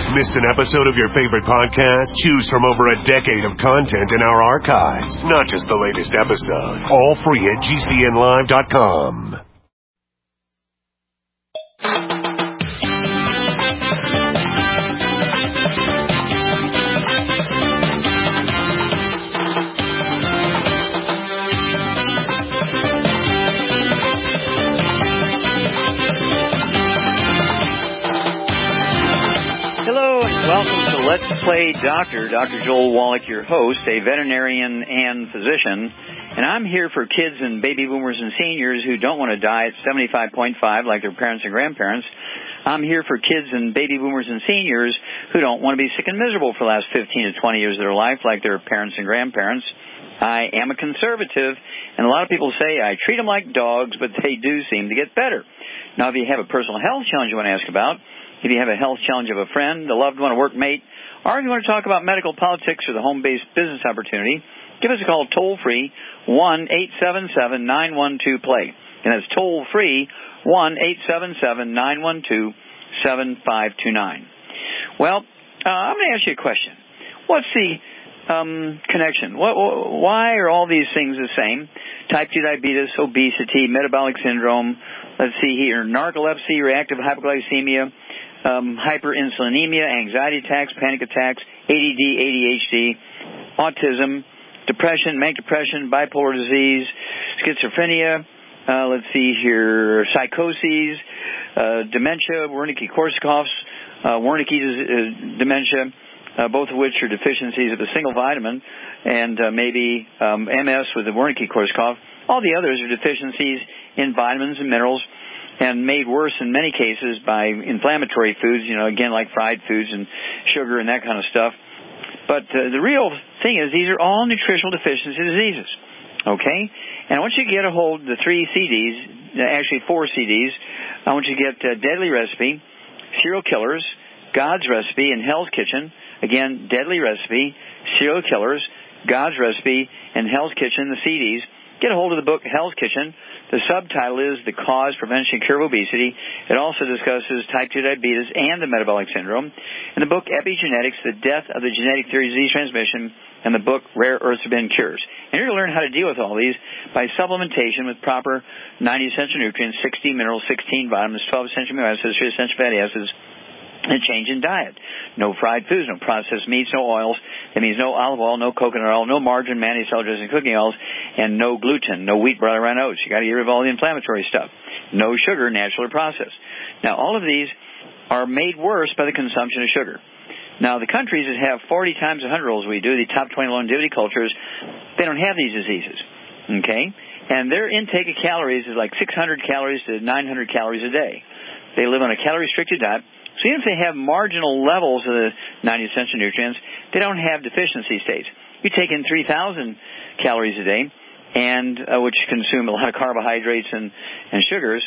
Missed an episode of your favorite podcast? Choose from over a decade of content in our archives, not just the latest episode. All free at GCNlive.com. Welcome to Let's Play Doctor. Dr. Joel Wallach, your host, a veterinarian and physician. And I'm here for kids and baby boomers and seniors who don't want to die at 75.5 like their parents and grandparents. I'm here for kids and baby boomers and seniors who don't want to be sick and miserable for the last 15 to 20 years of their life like their parents and grandparents. I am a conservative, and a lot of people say I treat them like dogs, but they do seem to get better. Now, if you have a personal health challenge you want to ask about, if you have a health challenge of a friend, a loved one, a workmate, or if you want to talk about medical politics or the home-based business opportunity, give us a call toll-free, 1-877-912-PLAY. And that's toll-free, 1-877-912-7529. Well, I'm going to ask you a question. What's the connection? Why are all these things the same? Type 2 diabetes, obesity, metabolic syndrome, let's see here, narcolepsy, reactive hypoglycemia, hyperinsulinemia, anxiety attacks, panic attacks, ADD, ADHD, autism, depression, manic depression, bipolar disease, schizophrenia, let's see here, psychoses, dementia, Wernicke-Korsakoff's, Wernicke dementia, both of which are deficiencies of a single vitamin, and maybe MS with the Wernicke-Korsakoff. All the others are deficiencies in vitamins and minerals, and made worse in many cases by inflammatory foods, again, like fried foods and sugar and that kind of stuff. But the real thing is these are all nutritional deficiency diseases, okay? And I want you to get a hold of the 3 CDs, actually 4 CDs. I want you to get Deadly Recipe, Serial Killers, God's Recipe, and Hell's Kitchen. Again, Deadly Recipe, Serial Killers, God's Recipe, and Hell's Kitchen, the CDs. Get a hold of the book Hell's Kitchen. The subtitle is The Cause, Prevention, and Cure of Obesity. It also discusses type 2 diabetes and the metabolic syndrome. And the book Epigenetics, The Death of the Genetic Theory of Disease Transmission, and the book Rare Earths Forbidden Cures. And you're going to learn how to deal with all these by supplementation with proper 90 essential nutrients, 60 minerals, 16 vitamins, 12 essential amino acids, 3 essential fatty acids, and a change in diet. No fried foods, no processed meats, no oils. That means no olive oil, no coconut oil, no margarine, mayonnaise, salad dressing, cooking oils, and no gluten, no wheat, barley, rye, and oats. You got to get rid of all the inflammatory stuff. No sugar, natural or processed. Now, all of these are made worse by the consumption of sugar. Now, the countries that have 40 times the 100 rolls we do, the top 20 longevity cultures, they don't have these diseases, okay? And their intake of calories is like 600 calories to 900 calories a day. They live on a calorie-restricted diet. So even if they have marginal levels of the 90 essential nutrients, they don't have deficiency states. You take in 3,000 calories a day, and which consume a lot of carbohydrates and sugars.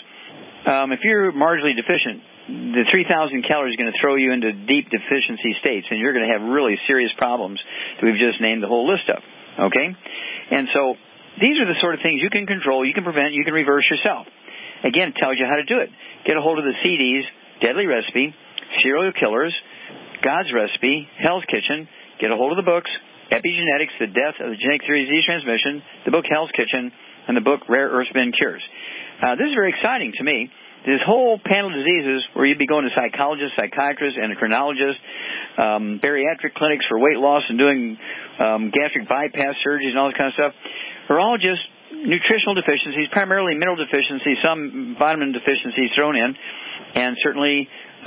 If you're marginally deficient, the 3,000 calories is going to throw you into deep deficiency states, and you're going to have really serious problems that we've just named the whole list of. Okay? And so these are the sort of things you can control, you can prevent, you can reverse yourself. Again, it tells you how to do it. Get a hold of the CDs, Deadly Recipe, Serial Killers, God's Recipe, Hell's Kitchen. Get a hold of the books, Epigenetics, The Death of the Genetic Theory of Disease Transmission, the book Hell's Kitchen, and the book Rare Earths Forbidden Cures. This is very exciting to me. This whole panel of diseases where you'd be going to psychologists, psychiatrists, endocrinologists, bariatric clinics for weight loss and doing gastric bypass surgeries and all this kind of stuff are all just nutritional deficiencies, primarily mineral deficiencies, some vitamin deficiencies thrown in, and certainly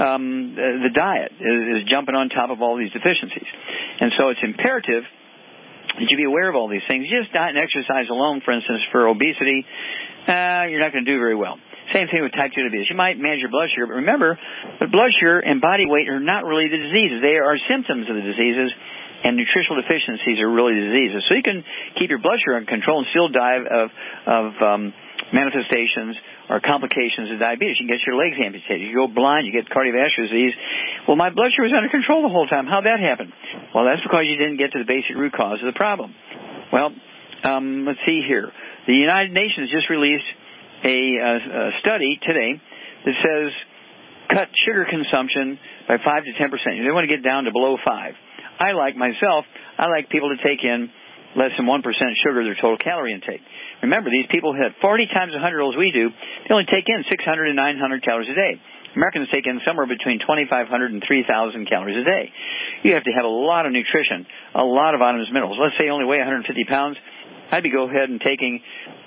the diet is jumping on top of all these deficiencies. And so it's imperative that you be aware of all these things. Just diet and exercise alone, for instance, for obesity, you're not going to do very well. Same thing with type 2 diabetes. You might manage your blood sugar, but remember, the blood sugar and body weight are not really the diseases. They are symptoms of the diseases, and nutritional deficiencies are really diseases. So you can keep your blood sugar under control and still die of manifestations or complications of diabetes. You can get your legs amputated. You go blind. You get cardiovascular disease. Well, my blood sugar was under control the whole time. How'd that happen? Well, that's because you didn't get to the basic root cause of the problem. Well, let's see here. The United Nations just released a study today that says cut sugar consumption by 5 to 10%. They want to get down to below 5. I like people to take in less than 1% sugar of their total calorie intake. Remember, these people have 40 times 100 as we do. They only take in 600 to 900 calories a day. Americans take in somewhere between 2,500 and 3,000 calories a day. You have to have a lot of nutrition, a lot of vitamins and minerals. Let's say you only weigh 150 pounds. I'd be go ahead and taking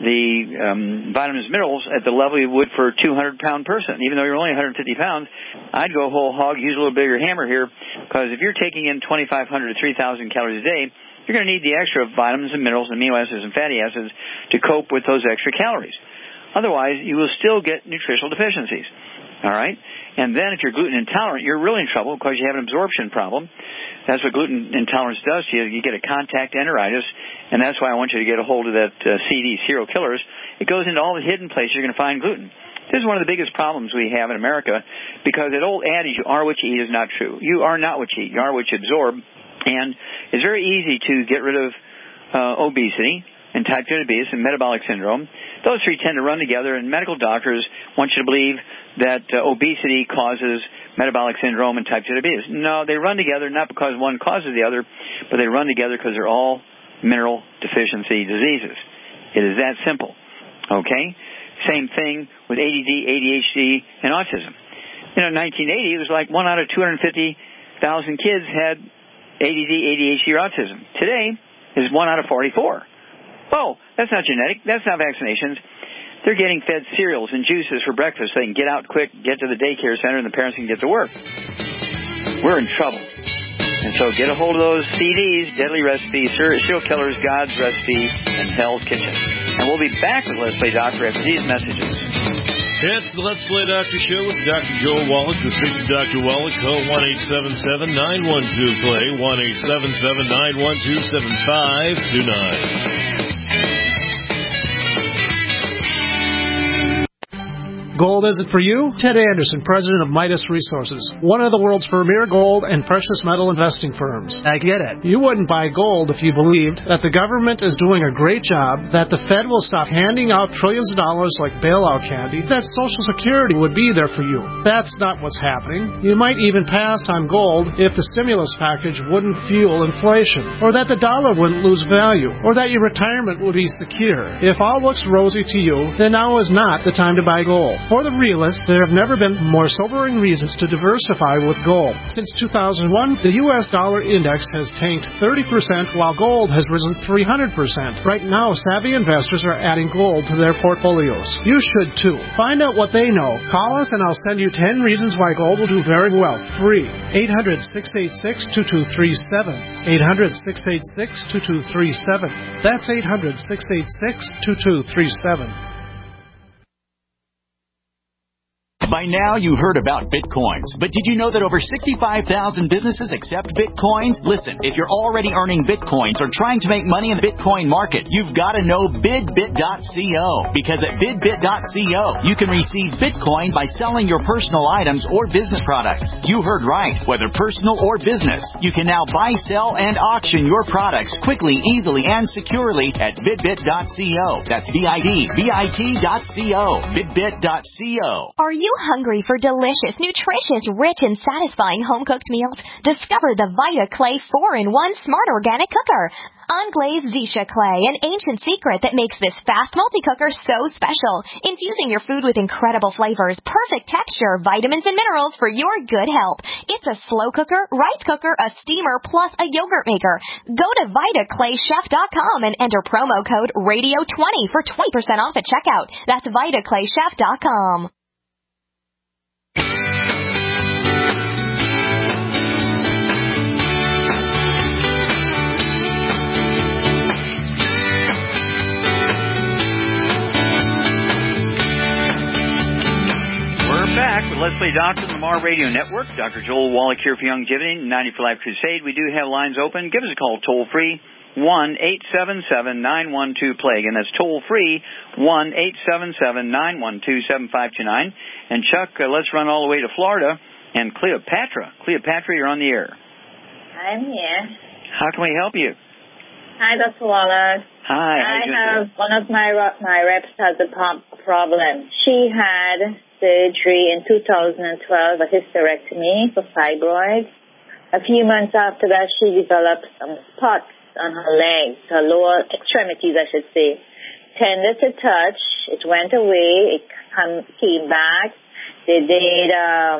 the vitamins and minerals at the level you would for a 200-pound person. Even though you're only 150 pounds, I'd go whole hog, use a little bigger hammer here, because if you're taking in 2,500 to 3,000 calories a day, you're going to need the extra vitamins and minerals and amino acids and fatty acids to cope with those extra calories. Otherwise, you will still get nutritional deficiencies. All right? And then if you're gluten intolerant, you're really in trouble because you have an absorption problem. That's what gluten intolerance does to you. You get a contact enteritis, and that's why I want you to get a hold of that CD, Serial Killers. It goes into all the hidden places you're going to find gluten. This is one of the biggest problems we have in America because that old adage, you are what you eat, is not true. You are not what you eat. You are what you absorb. And it's very easy to get rid of obesity and type 2 diabetes and metabolic syndrome. Those three tend to run together, and medical doctors want you to believe that obesity causes metabolic syndrome and type 2 diabetes. No, they run together not because one causes the other, but they run together because they're all mineral deficiency diseases. It is that simple. Okay? Same thing with ADD, ADHD, and autism. In 1980, it was like 1 out of 250,000 kids had ADD, ADHD, or autism. Today, is 1 out of 44. Oh, that's not genetic. That's not vaccinations. They're getting fed cereals and juices for breakfast so they can get out quick, get to the daycare center, and the parents can get to work. We're in trouble. And so get a hold of those CDs, Deadly Recipes, Serial Killers, God's Recipe, and Hell's Kitchen. And we'll be back with Let's Play Doctor after these messages. It's the Let's Play Doctor Show with Dr. Joel Wallach. To speak to Dr. Wallach, call 1-877-912-PLAY, 1-877-912-7529. Gold is it for you? Ted Anderson, president of Midas Resources, one of the world's premier gold and precious metal investing firms. I get it. You wouldn't buy gold if you believed that the government is doing a great job, that the Fed will stop handing out trillions of dollars like bailout candy, that Social Security would be there for you. That's not what's happening. You might even pass on gold if the stimulus package wouldn't fuel inflation, or that the dollar wouldn't lose value, or that your retirement would be secure. If all looks rosy to you, then now is not the time to buy gold. For the realists, there have never been more sobering reasons to diversify with gold. Since 2001, the U.S. dollar index has tanked 30%, while gold has risen 300%. Right now, savvy investors are adding gold to their portfolios. You should too. Find out what they know. Call us and I'll send you 10 reasons why gold will do very well. Free. 800-686-2237. 800-686-2237. That's 800-686-2237. By now, you've heard about Bitcoins, but did you know that over 65,000 businesses accept Bitcoins? Listen, if you're already earning Bitcoins or trying to make money in the Bitcoin market, you've got to know BidBit.co, because at BidBit.co, you can receive Bitcoin by selling your personal items or business products. You heard right, whether personal or business. You can now buy, sell, and auction your products quickly, easily, and securely at BidBit.co. That's BidBit.co. BidBit.co. Are you hungry for delicious, nutritious, rich, and satisfying home-cooked meals? Discover the Vita Clay 4-in-1 Smart Organic Cooker. Unglazed Zisha clay, an ancient secret that makes this fast multi-cooker so special. Infusing your food with incredible flavors, perfect texture, vitamins, and minerals for your good health. It's a slow cooker, rice cooker, a steamer, plus a yogurt maker. Go to VitaClayChef.com and enter promo code RADIO20 for 20% off at checkout. That's VitaClayChef.com. Back with Let's Play Doctor on the Mar Radio Network. Dr. Joel Wallach here for Youngevity, 90 for Life Crusade. We do have lines open. Give us a call toll-free, 1-877-912-PLAY. And that's toll-free, 1-877-912-7529. And Chuck, let's run all the way to Florida. And Cleopatra. Cleopatra, you're on the air. I'm here. How can we help you? Hi, Dr. Wallach. Hi. I have one of my reps has a problem. She had surgery in 2012, a hysterectomy for fibroids. A few months after that, she developed some spots on her legs, her lower extremities, I should say. Tender to touch. It went away. It came back. They did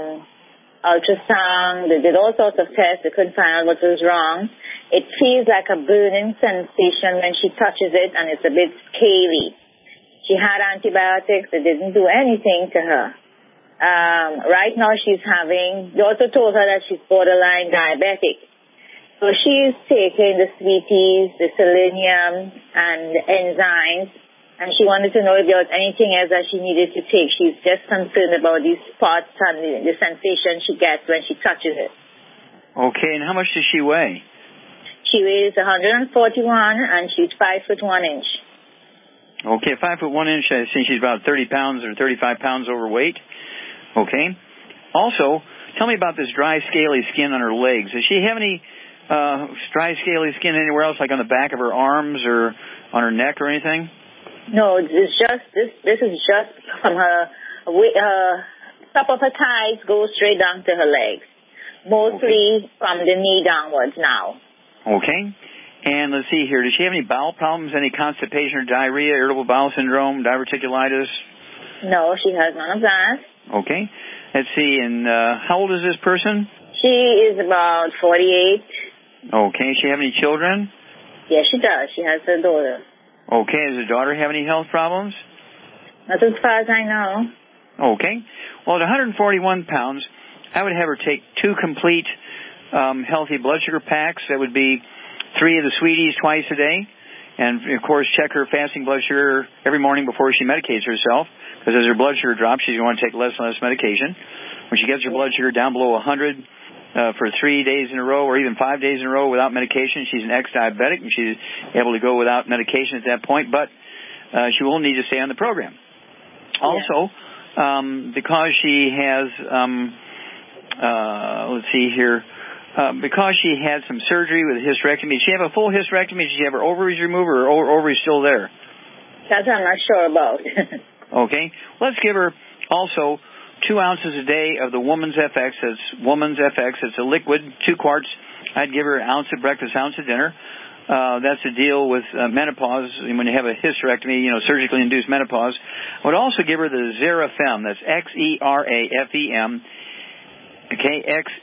ultrasound. They did all sorts of tests. They couldn't find out what was wrong. It feels like a burning sensation when she touches it, and it's a bit scaly. She had antibiotics. They didn't do anything to her. Right now they also told her that she's borderline diabetic. So she's taking the sweeties, the selenium, and the enzymes, and she wanted to know if there was anything else that she needed to take. She's just concerned about these spots and the sensation she gets when she touches it. Okay, and how much does she weigh? She weighs 141, and she's 5 foot 1 inch. Okay, 5 foot 1 inch. I think she's about 30 pounds or 35 pounds overweight. Okay. Also, tell me about this dry, scaly skin on her legs. Does she have any dry, scaly skin anywhere else, like on the back of her arms or on her neck or anything? No, it's just this is just from her top of her thighs goes straight down to her legs, mostly from the knee downwards now. Okay. And let's see here. Does she have any bowel problems, any constipation or diarrhea, irritable bowel syndrome, diverticulitis? No, she has none of that. Okay. Let's see. And how old is this person? She is about 48. Okay. Does she have any children? Yes, she does. She has a daughter. Okay. Does her daughter have any health problems? Not as far as I know. Okay. Well, at 141 pounds, I would have her take 2 complete healthy blood sugar packs. That would be 3 of the sweeties twice a day. And, of course, check her fasting blood sugar every morning before she medicates herself, because as her blood sugar drops, she's going to take less and less medication. When she gets her blood sugar down below 100 for 3 days in a row or even 5 days in a row without medication, she's an ex-diabetic, and she's able to go without medication at that point, but she will need to stay on the program. Also, because she has, let's see here, because she had some surgery with a hysterectomy. Did she have a full hysterectomy? Did she have her ovaries removed, or her ovaries still there? That I'm not sure about. Okay. Let's give her also 2 ounces a day of the Woman's FX. That's Woman's FX. It's a liquid, 2 quarts. I'd give her an ounce at breakfast, ounce at dinner. That's the deal with menopause. When you have a hysterectomy, surgically induced menopause. I would also give her the Xerafem. That's Xerafem. Okay,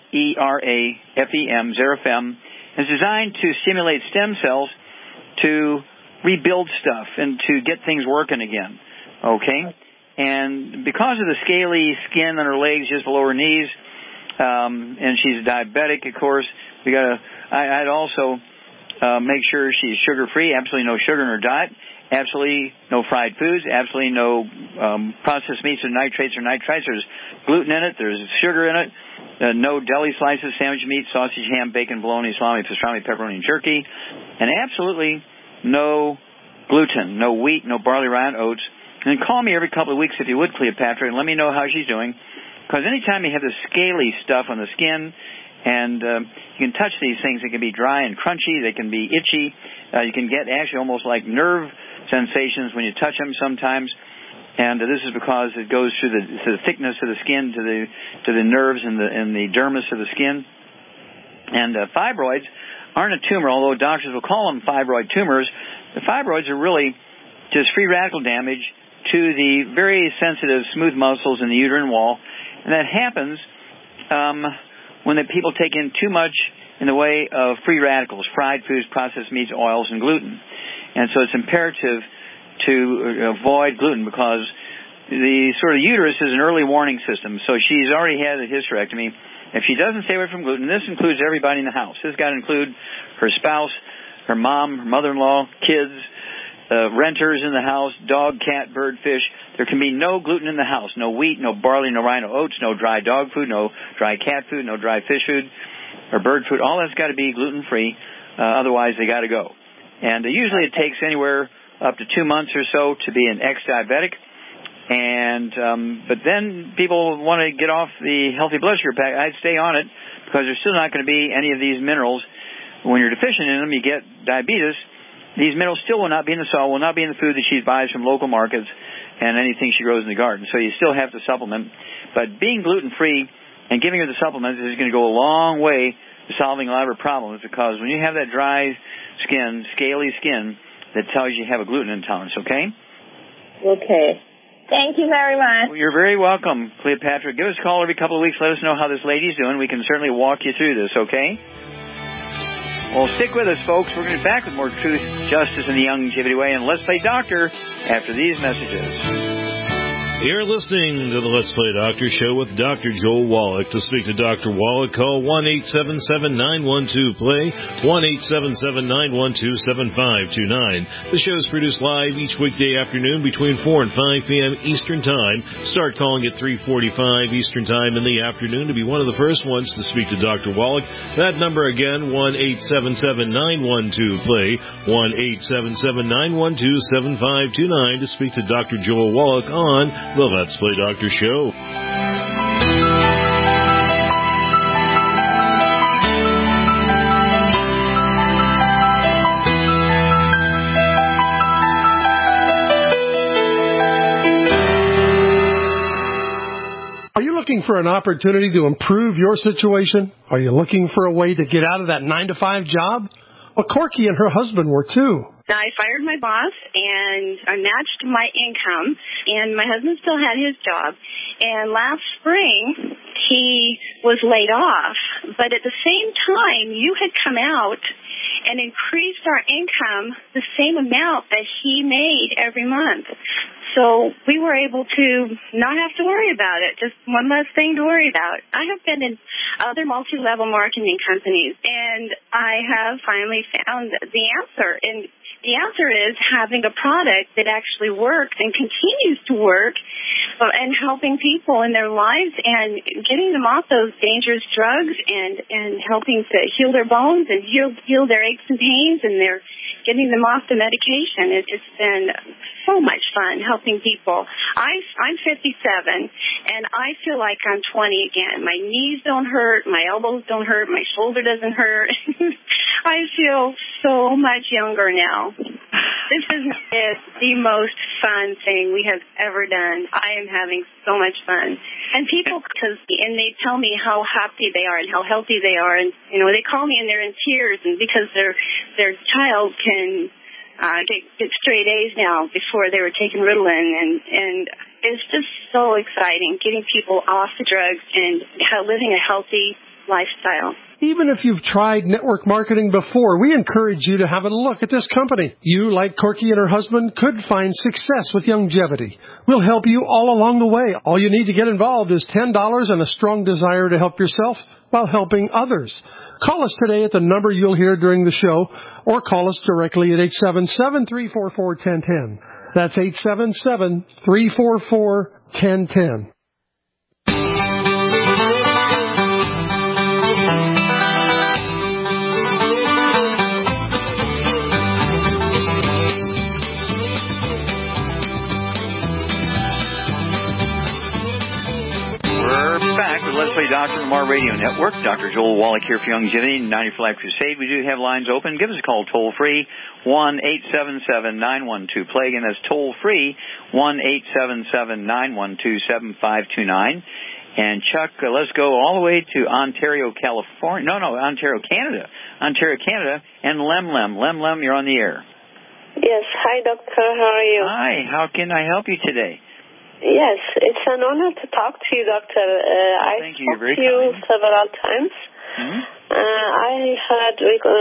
Xerafem, Xerafem. It's designed to stimulate stem cells to rebuild stuff and to get things working again. Okay? And because of the scaly skin on her legs just below her knees, and she's diabetic, of course, I'd also make sure she's sugar-free, absolutely no sugar in her diet, absolutely no fried foods, absolutely no processed meats or nitrates. There's gluten in it, there's sugar in it, no deli slices, sandwich meat, sausage, ham, bacon, bologna, salami, pastrami, pepperoni, and jerky, and absolutely no gluten, no wheat, no barley, rye, and oats. And call me every couple of weeks if you would, Cleopatra, and let me know how she's doing. Because anytime you have the scaly stuff on the skin, and you can touch these things, they can be dry and crunchy, they can be itchy. You can get actually almost like nerve sensations when you touch them sometimes. And this is because it goes through the thickness of the skin to the nerves and the dermis of the skin. And fibroids aren't a tumor, although doctors will call them fibroid tumors. The fibroids are really just free radical damage to the very sensitive smooth muscles in the uterine wall. And that happens when the people take in too much in the way of free radicals, fried foods, processed meats, oils, and gluten. And so it's imperative to avoid gluten because the sort of uterus is an early warning system. So she's already had a hysterectomy. If she doesn't stay away from gluten, this includes everybody in the house. This got to include her spouse, her mom, her mother-in-law, kids, renters in the house, dog, cat, bird, fish. There can be no gluten in the house. No wheat, no barley, no rye, no oats, no dry dog food, no dry cat food, no dry fish food or bird food. All that's got to be gluten-free. Otherwise, they got to go. And usually it takes anywhere up to 2 months or so to be an ex-diabetic. And but then people want to get off the healthy blood sugar pack. I'd stay on it because there's still not going to be any of these minerals. When you're deficient in them, you get diabetes. These minerals still will not be in the soil, will not be in the food that she buys from local markets, and anything she grows in the garden. So you still have to supplement. But being gluten-free and giving her the supplements is going to go a long way to solving a lot of her problems, because when you have that dry skin, scaly skin, that tells you have a gluten intolerance, okay? Okay. Thank you very much. Well, you're very welcome, Cleopatra. Give us a call every couple of weeks. Let us know how this lady's doing. We can certainly walk you through this, okay? Well, stick with us, folks. We're going to be back with more truth, justice, and the Youngevity way. And Let's Play Doctor after these messages. You're listening to the Let's Play Doctor Show with Dr. Joel Wallach. To speak to Dr. Wallach, call 1-877-912-PLAY, 1-877-912-7529. The show is produced live each weekday afternoon between 4 and 5 p.m. Eastern Time. Start calling at 3:45 Eastern Time in the afternoon to be one of the first ones to speak to Dr. Wallach. That number again, 1-877-912-PLAY, 1-877-912-7529 to speak to Dr. Joel Wallach on the Let's Play Doctor Show. Are you looking for an opportunity to improve your situation? Are you looking for a way to get out of that 9-to-5 job? Well, Corky and her husband were too. I fired my boss, and I matched my income, and my husband still had his job. And last spring, he was laid off. But at the same time, you had come out and increased our income the same amount that he made every month. So we were able to not have to worry about it, just one less thing to worry about. I have been in other multi-level marketing companies, and I have finally found the answer. And the answer is having a product that actually works and continues to work, and helping people in their lives and getting them off those dangerous drugs and helping to heal their bones and heal their aches and pains, and they're getting them off the medication. It's been so much fun helping people. I'm 57, and I feel like I'm 20 again. My knees don't hurt, my elbows don't hurt, my shoulder doesn't hurt. I feel so much younger now. This is the most fun thing we have ever done. I am having so much fun. And people, and they tell me how happy they are and how healthy they are. And, they call me and they're in tears, and because their child can get straight A's now. Before they were taking Ritalin, and it's just so exciting getting people off the drugs and living a healthy lifestyle. Even if you've tried network marketing before, we encourage you to have a look at this company. You, like Corky and her husband, could find success with Youngevity. We'll help you all along the way. All you need to get involved is $10 and a strong desire to help yourself while helping others. Call us today at the number you'll hear during the show, or call us directly at 877-344-1010. That's 877-344-1010. Let's Play Doctor from our radio network. Dr. Joel Wallach here for Youngevity and 90 for Life Crusade. We do have lines open. Give us a call toll-free, 1-877-912-PLAY. Again, that's toll-free, 1-877-912-7529. And Chuck, let's go all the way to Ontario, California. Ontario, Canada. Ontario, Canada. And Lem. Lem, you're on the air. Yes. Hi, Doctor. How are you? Hi. How can I help you today? Yes, it's an honor to talk to you, Doctor. I spoke to you several times. Mm-hmm. I had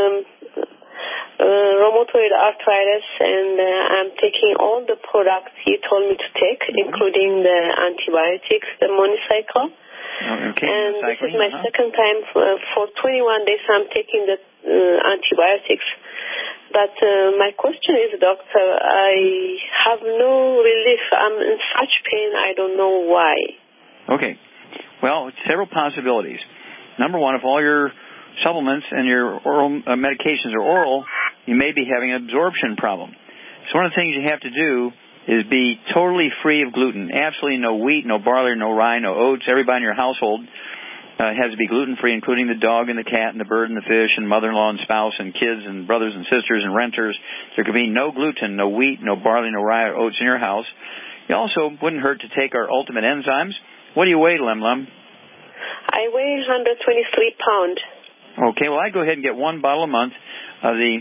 rheumatoid arthritis, and I'm taking all the products you told me to take, including the antibiotics, the Monicycle. Okay. And this is my second time. For 21 days, I'm taking the antibiotics. But my question is, Doctor, I have no relief. I'm in such pain, I don't know why. Okay. Well, several possibilities. Number one, if all your supplements and your oral medications are oral, you may be having an absorption problem. So one of the things you have to do is be totally free of gluten. Absolutely no wheat, no barley, no rye, no oats. Everybody in your household has to be gluten-free, including the dog and the cat and the bird and the fish and mother-in-law and spouse and kids and brothers and sisters and renters. There could be no gluten, no wheat, no barley, no rye or oats in your house. You also wouldn't hurt to take our Ultimate Enzymes. What do you weigh, Lem Lem? I weigh 123 pounds. Okay, well, I go ahead and get one bottle a month of the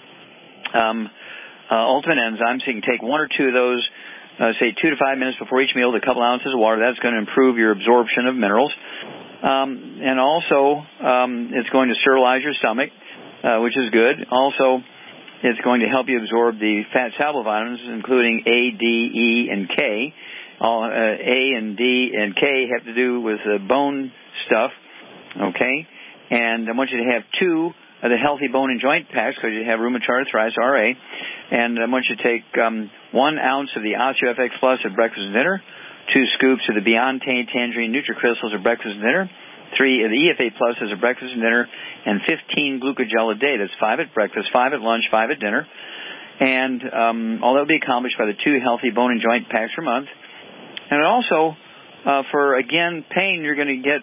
Ultimate Enzymes. So you can take one or two of those, say 2 to 5 minutes before each meal with a couple ounces of water. That's going to improve your absorption of minerals. And also, it's going to sterilize your stomach, which is good. Also, it's going to help you absorb the fat-soluble vitamins, including A, D, E, and K. A and D and K have to do with the bone stuff, okay? And I want you to have 2 of the healthy bone and joint packs because you have rheumatoid arthritis, RA. And I want you to take 1 ounce of the OsteoFX Plus at breakfast and dinner, 2 scoops of the Beyond Tangerine NutriCrystals at breakfast and dinner, 3 of the EFA Plus as a breakfast and dinner, and 15 glucogel a day. That's 5 at breakfast, 5 at lunch, 5 at dinner. And all that will be accomplished by the 2 healthy bone and joint packs per month. And also, for, again, pain, you're going to get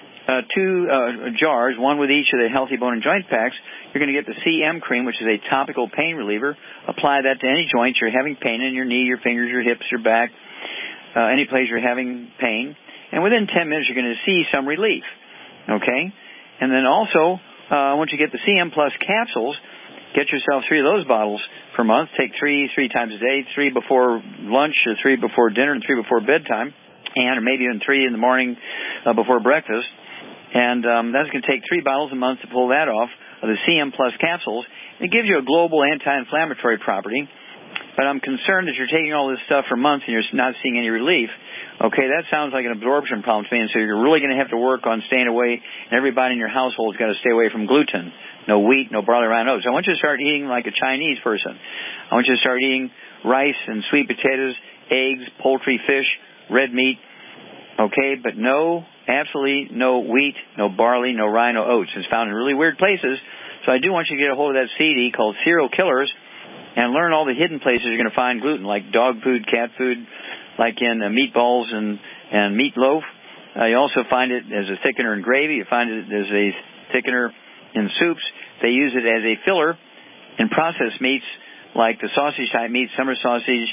2 jars, 1 with each of the healthy bone and joint packs. You're going to get the CM cream, which is a topical pain reliever. Apply that to any joints you're having pain in, your knee, your fingers, your hips, your back, any place you're having pain. And within 10 minutes, you're going to see some relief, okay? And then also, once you get the CM Plus capsules, get yourself 3 of those bottles per month. Take 3 times a day, 3 before lunch, or 3 before dinner, and 3 before bedtime, and or maybe even 3 in the morning before breakfast. And that's going to take 3 bottles a month to pull that off of the CM Plus capsules. It gives you a global anti-inflammatory property. But I'm concerned that you're taking all this stuff for months and you're not seeing any relief. Okay, that sounds like an absorption problem to me, and so you're really going to have to work on staying away, and everybody in your household has got to stay away from gluten. No wheat, no barley, rye, oats. I want you to start eating like a Chinese person. I want you to start eating rice and sweet potatoes, eggs, poultry, fish, red meat, okay, but absolutely no wheat, no barley, no rye, no oats. It's found in really weird places, so I do want you to get a hold of that CD called Cereal Killers and learn all the hidden places you're going to find gluten, like dog food, cat food, like in meatballs and meatloaf. You also find it as a thickener in gravy. You find it as a thickener in soups. They use it as a filler in processed meats like the sausage-type meat, summer sausage,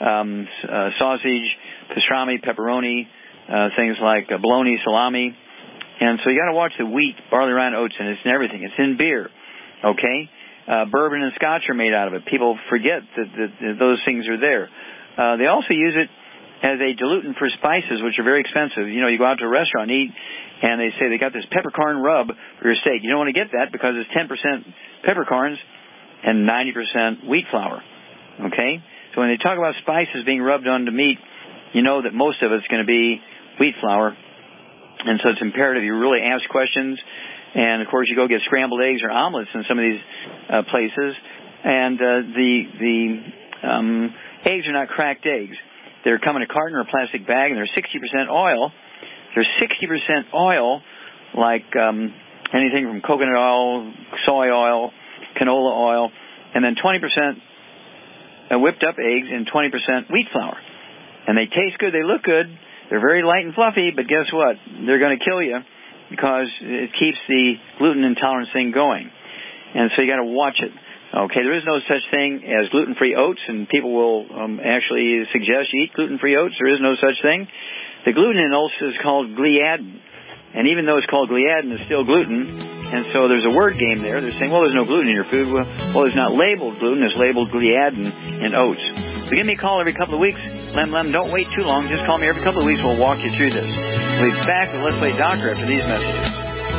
pastrami, pepperoni, things like bologna, salami. And so you got to watch the wheat, barley, rye, and oats, and it's in everything. It's in beer, okay? Bourbon and scotch are made out of it. People forget that those things are there. They also use it as a diluent for spices, which are very expensive. You know, you go out to a restaurant and eat, and they say they got this peppercorn rub for your steak. You don't want to get that because it's 10% peppercorns and 90% wheat flour, okay? So when they talk about spices being rubbed onto meat, you know that most of it's going to be wheat flour. And so it's imperative you really ask questions. And, of course, you go get scrambled eggs or omelets in some of these places. And the eggs are not cracked eggs. They come in a carton or a plastic bag, and they're 60% oil. They're 60% oil, like anything from coconut oil, soy oil, canola oil, and then 20% whipped up eggs and 20% wheat flour. And they taste good. They look good. They're very light and fluffy, but guess what? They're going to kill you because it keeps the gluten intolerance thing going. And so you got to watch it. Okay, there is no such thing as gluten-free oats, and people will actually suggest you eat gluten-free oats. There is no such thing. The gluten in oats is called gliadin, and even though it's called gliadin, it's still gluten, and so there's a word game there. They're saying, well, there's no gluten in your food. Well, it's not labeled gluten. It's labeled gliadin in oats. So give me a call every couple of weeks. Lem, don't wait too long. Just call me every couple of weeks. We'll walk you through this. We'll be back with Let's Play Doctor after these messages.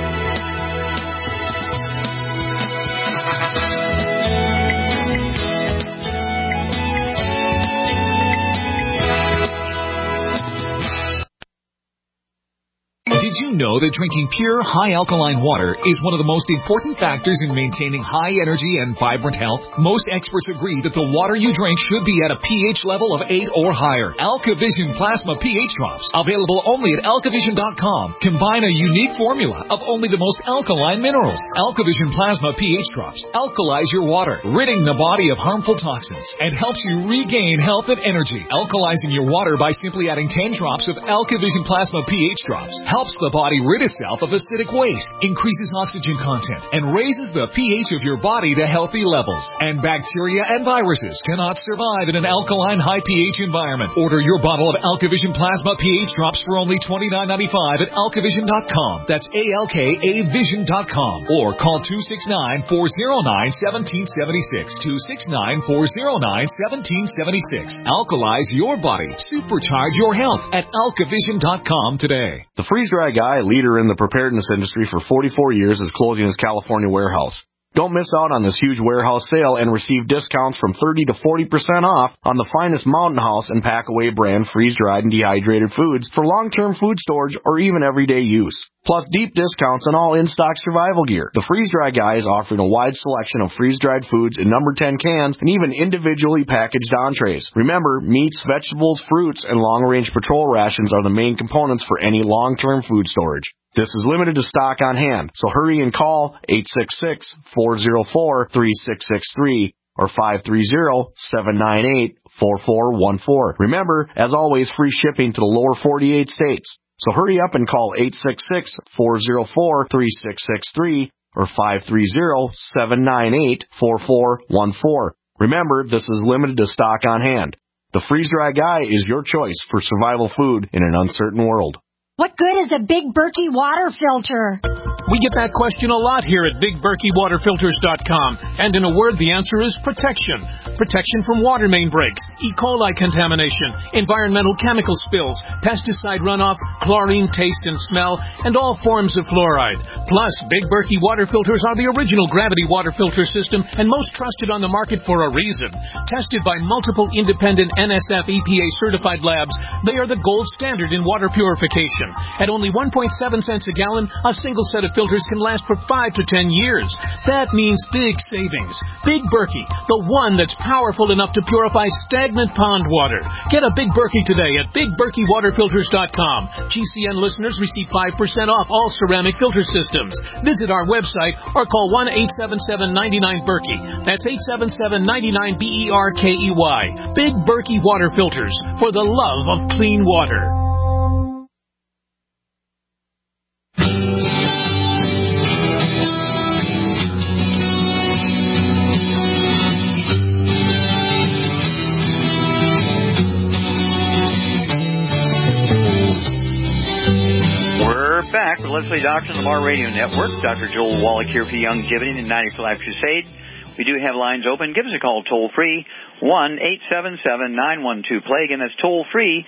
Did you know that drinking pure, high alkaline water is one of the most important factors in maintaining high energy and vibrant health? Most experts agree that the water you drink should be at a pH level of 8 or higher. AlkaVision Plasma pH Drops, available only at alkavision.com, combine a unique formula of only the most alkaline minerals. AlkaVision Plasma pH Drops alkalize your water, ridding the body of harmful toxins, and helps you regain health and energy. Alkalizing your water by simply adding 10 drops of AlkaVision Plasma pH Drops helps the body body rid itself of acidic waste, increases oxygen content, and raises the pH of your body to healthy levels. And bacteria and viruses cannot survive in an alkaline high pH environment. Order your bottle of AlkaVision Plasma pH drops for only $29.95 at alkavision.com. That's ALKAvision.com. Or call 269-409-1776. 269-409-1776. Alkalize your body. Supercharge your health at alkavision.com today. The freeze-dry guy, leader in the preparedness industry for 44 years, is closing his California warehouse. Don't miss out on this huge warehouse sale and receive discounts from 30 to 40% off on the finest Mountain House and Packaway brand freeze-dried and dehydrated foods for long-term food storage or even everyday use. Plus deep discounts on all in-stock survival gear. The Freeze-Dry Guy is offering a wide selection of freeze-dried foods in number 10 cans and even individually packaged entrees. Remember, meats, vegetables, fruits, and long-range patrol rations are the main components for any long-term food storage. This is limited to stock on hand, so hurry and call 866-404-3663 or 530-798-4414. Remember, as always, free shipping to the lower 48 states. So hurry up and call 866-404-3663 or 530-798-4414. Remember, this is limited to stock on hand. The Freeze-Dry Guy is your choice for survival food in an uncertain world. What good is a Big Berkey water filter? We get that question a lot here at BigBerkeyWaterFilters.com. And in a word, the answer is protection. Protection from water main breaks, E. coli contamination, environmental chemical spills, pesticide runoff, chlorine taste and smell, and all forms of fluoride. Plus, Big Berkey water filters are the original gravity water filter system and most trusted on the market for a reason. Tested by multiple independent NSF EPA certified labs, they are the gold standard in water purification. At only 1.7 cents a gallon, a single set of filters can last for 5 to 10 years. That means big savings. Big Berkey, the one that's powerful enough to purify stagnant pond water. Get a Big Berkey today at BigBerkeyWaterFilters.com. GCN listeners receive 5% off all ceramic filter systems. Visit our website or call 1-877-99-BERKEY. That's 877-99-BERKEY. Big Berkey Water Filters, for the love of clean water. Back with Leslie Doctor on the Mar Radio Network. Dr. Joel Wallach here for Youngevity and 90 for Life Crusade. We do have lines open. Give us a call toll free, 1-877-912-PLAY. Again, that's toll free,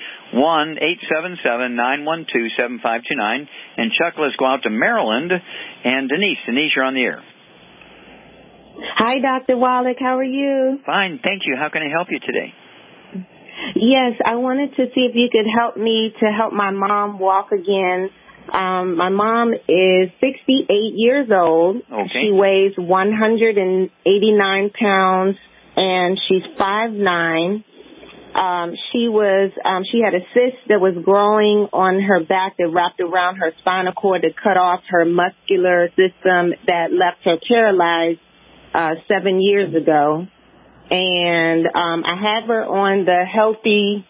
1-877-912-7529. And Chuck, let's go out to Maryland. And Denise, you're on the air. Hi, Dr. Wallach. How are you? Fine, thank you. How can I help you today? Yes, I wanted to see if you could help me to help my mom walk again. My mom is 68 years old. Okay. She weighs 189 pounds, and she's 5'9". She had a cyst that was growing on her back that wrapped around her spinal cord that cut off her muscular system that left her paralyzed 7 years ago. And I have her on the Healthy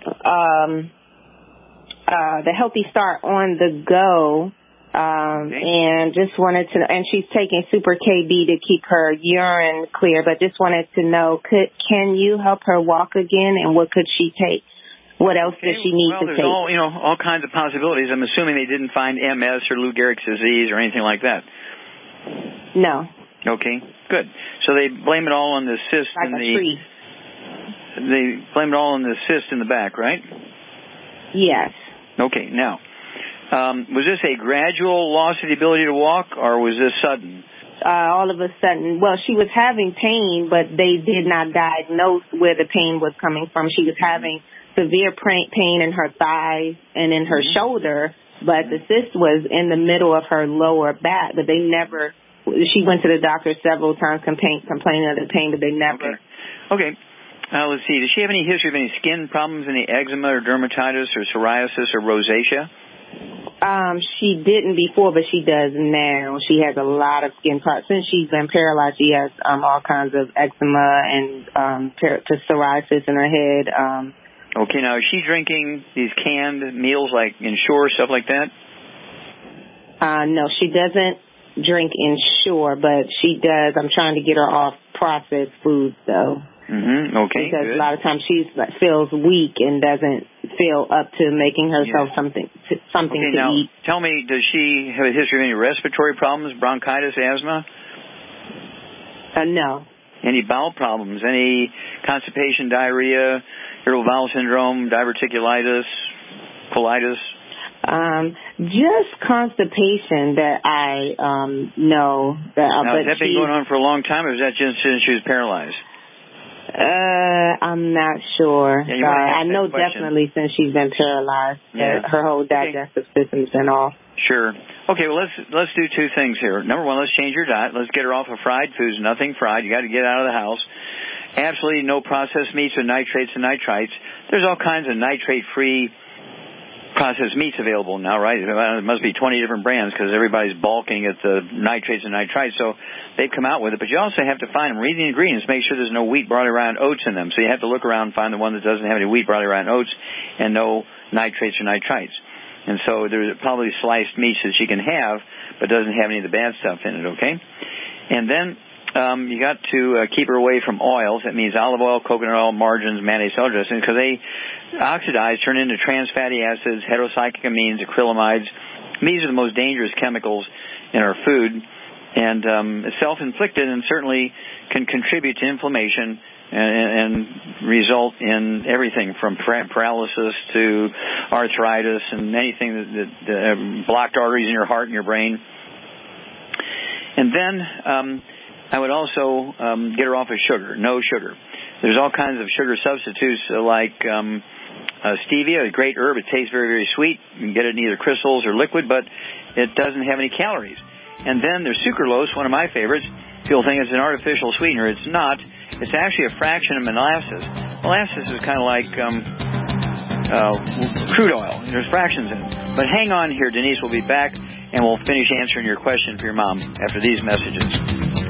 Start on the Go, and just wanted to, and she's taking Super KB to keep her urine clear, but just wanted to know, can you help her walk again, and what could she take? What else does she need to take? Well, there's all kinds of possibilities. I'm assuming they didn't find MS or Lou Gehrig's disease or anything like that. No. Okay, good. So they blame it all on the cyst in the tree. They blame it all on the cyst in the back, right? Yes. Okay, now, was this a gradual loss of the ability to walk, or was this sudden? All of a sudden. Well, she was having pain, but they did not diagnose where the pain was coming from. She was having severe pain in her thighs and in her shoulder, but the cyst was in the middle of her lower back, but they never... She went to the doctor several times complaining of the pain, but they never... Okay. Let's see. Does she have any history of any skin problems, any eczema or dermatitis or psoriasis or rosacea? She didn't before, but she does now. She has a lot of skin problems. Since she's been paralyzed, she has all kinds of eczema and psoriasis in her head. Okay. Now, is she drinking these canned meals like Ensure, stuff like that? No, she doesn't drink Ensure, but she does. I'm trying to get her off processed foods, though. Okay, because good. a lot of times she feels weak and doesn't feel up to making herself something to now, eat. Tell me, does she have a history of any respiratory problems, bronchitis, asthma? No. Any bowel problems? Any constipation, diarrhea, irritable bowel syndrome, diverticulitis, colitis? Just constipation that I know that. Now, has that been going on for a long time, or is that just since she was paralyzed? I'm not sure. Yeah, I know definitely since she's been paralyzed, her whole digestive system's been off. Sure. Okay, well, let's do two things here. Number one, let's change your diet. Let's get her off of fried foods, nothing fried. You got to get out of the house. Absolutely no processed meats with nitrates and nitrites. There's all kinds of nitrate-free processed meats available now, right? There must be 20 different brands because everybody's balking at the nitrates and nitrites, so they've come out with it. But you also have to find them, read the ingredients, make sure there's no wheat, barley, rye, and oats in them. So you have to look around and find the one that doesn't have any wheat, barley, rye, and oats, and no nitrates or nitrites. And so there's probably sliced meats that she can have, but doesn't have any of the bad stuff in it, okay? And then you got to keep her away from oils. That means olive oil, coconut oil, margarines, mayonnaise, salad dressing, because they oxidize, turn into trans fatty acids, heterocyclamines, acrylamides. These are the most dangerous chemicals in our food, and self-inflicted, and certainly can contribute to inflammation and result in everything from paralysis to arthritis and anything that blocked arteries in your heart and your brain. And then I would also get her off of sugar, no sugar. There's all kinds of sugar substitutes like stevia, a great herb. It tastes very, very sweet. You can get it in either crystals or liquid, but it doesn't have any calories. And then there's sucralose, one of my favorites. People think it's an artificial sweetener. It's not. It's actually a fraction of molasses. Molasses is kind of like crude oil. There's fractions in it. But hang on here. Denise will be back, and we'll finish answering your question for your mom after these messages.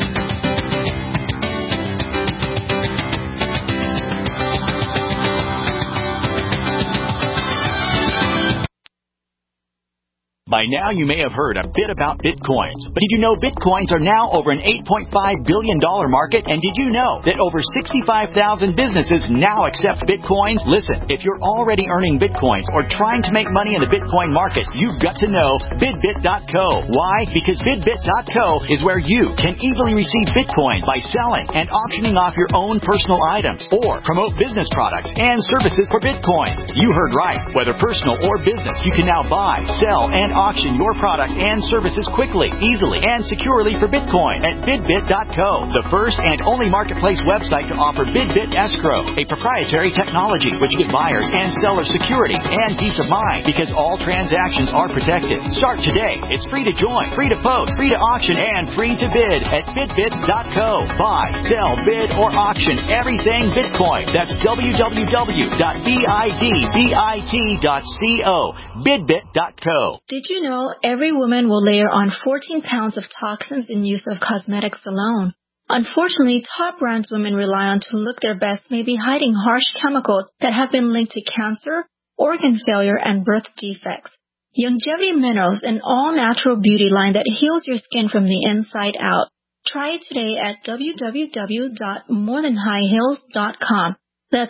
By now, you may have heard a bit about Bitcoins. But did you know Bitcoins are now over an $8.5 billion market? And did you know that over 65,000 businesses now accept Bitcoins? Listen, if you're already earning Bitcoins or trying to make money in the Bitcoin market, you've got to know BidBit.co. Why? Because BidBit.co is where you can easily receive Bitcoins by selling and auctioning off your own personal items or promote business products and services for Bitcoins. You heard right. Whether personal or business, you can now buy, sell, and auction your products and services quickly, easily, and securely for Bitcoin at BidBit.co, the first and only marketplace website to offer BidBit Escrow, a proprietary technology which gives buyers and sellers security and peace of mind because all transactions are protected. Start today. It's free to join, free to post, free to auction, and free to bid at BidBit.co. Buy, sell, bid, or auction everything Bitcoin. That's www.bidbit.co. BidBit.co. Did you know every woman will layer on 14 pounds of toxins in use of cosmetics alone? Unfortunately, top brands women rely on to look their best may be hiding harsh chemicals that have been linked to cancer, organ failure, and birth defects. Longevity Minerals, an all-natural beauty line that heals your skin from the inside out. Try it today at www.morethanhighheels.com. That's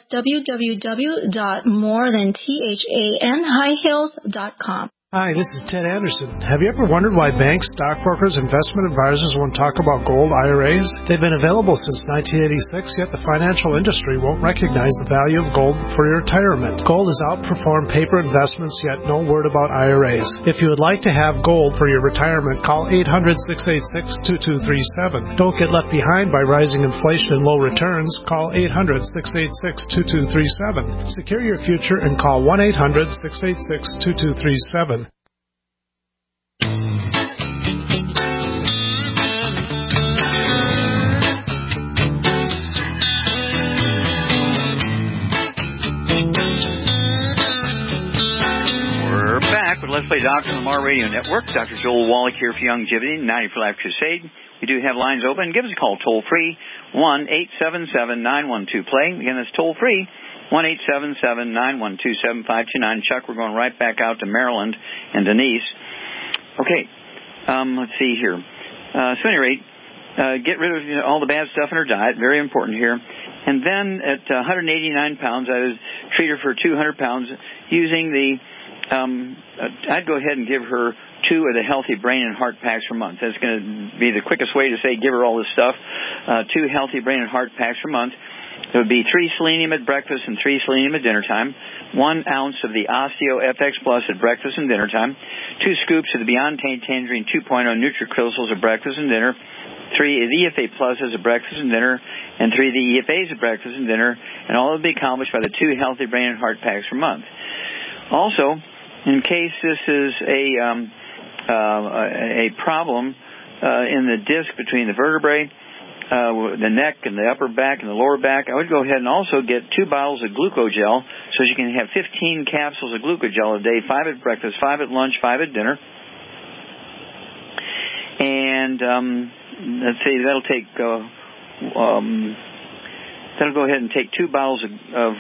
www.morethanhighheels.com. Hi, this is Ted Anderson. Have you ever wondered why banks, stockbrokers, investment advisors won't talk about gold IRAs? They've been available since 1986, yet the financial industry won't recognize the value of gold for your retirement. Gold has outperformed paper investments, yet no word about IRAs. If you would like to have gold for your retirement, call 800-686-2237. Don't get left behind by rising inflation and low returns. Call 800-686-2237. Secure your future and call 1-800-686-2237. Let's Play Doctor on the Mar Radio Network. Dr. Joel Wallach here for Longevity, 90 for Life Crusade. We do have lines open. Give us a call toll-free, 1-877-912-PLAY. Again, that's toll-free, 1-877-912-7529. Chuck, we're going right back out to Maryland and Denise. Okay. Let's see here. So at any rate, get rid of all the bad stuff in her diet. Very important here. And then at 189 pounds, I would treat her for 200 pounds using the, I'd go ahead and give her 2 of the Healthy Brain and Heart Packs per month. That's going to be the quickest way to say give her all this stuff. 2 Healthy Brain and Heart Packs per month. It would be 3 selenium at breakfast and 3 selenium at dinner time. 1 ounce of the Osteo FX Plus at breakfast and dinner time. 2 scoops of the Beyond Tangerine 2.0 NutriCrystals at breakfast and dinner. 3 of the EFA Pluses at breakfast and dinner. And 3 of the EFAs at breakfast and dinner. And all will be accomplished by the 2 Healthy Brain and Heart Packs per month. Also, in case this is a problem in the disc between the vertebrae, the neck and the upper back and the lower back, I would go ahead and also get 2 bottles of glucogel so you can have 15 capsules of glucogel a day, 5 at breakfast, 5 at lunch, 5 at dinner. And let's see, that'll go ahead and take 2 bottles of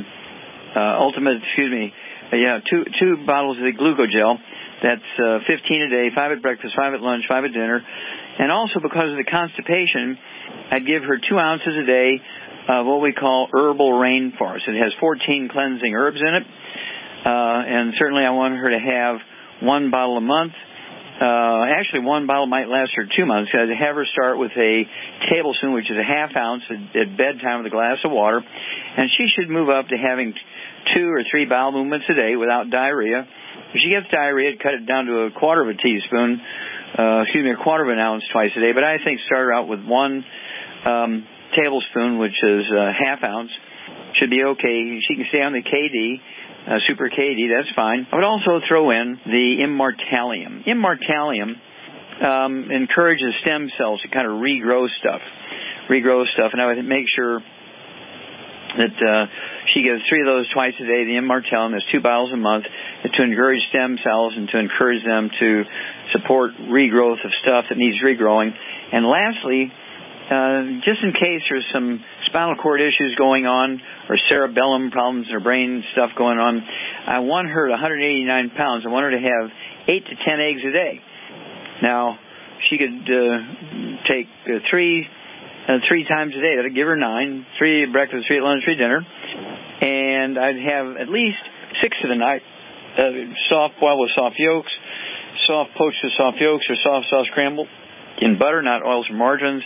two bottles of the glucogel. That's 15 a day, 5 at breakfast, 5 at lunch, 5 at dinner. And also because of the constipation, I'd give her 2 ounces a day of what we call herbal rainforest. It has 14 cleansing herbs in it. And certainly I want her to have 1 bottle a month. Actually, 1 bottle might last her 2 months. I'd have her start with a tablespoon, which is a ½ ounce at bedtime with a glass of water. And she should move up to having 2 or 3 bowel movements a day without diarrhea. If she gets diarrhea, cut it down to a quarter of a ounce twice a day. But I think start her out with 1 tablespoon, which is a ½ ounce. Should be okay. She can stay on the KD, Super KD, that's fine. I would also throw in the Immortalium. Immortalium encourages stem cells to kind of regrow stuff. And I would make sure that she gets 3 of those twice a day. The Immortalium, that's 2 bottles a month, to encourage stem cells and to encourage them to support regrowth of stuff that needs regrowing. And lastly, just in case there's some spinal cord issues going on or cerebellum problems or brain stuff going on, I want her at 189 pounds. I want her to have 8 to 10 eggs a day. Now, she could take 3 times a day. That'd give her 9. 3 at breakfast, 3 at lunch, 3 at dinner. And I'd have at least 6 of the night. Soft boiled with soft yolks, soft poached with soft yolks, or soft sauce scrambled in butter, not oils or margarines.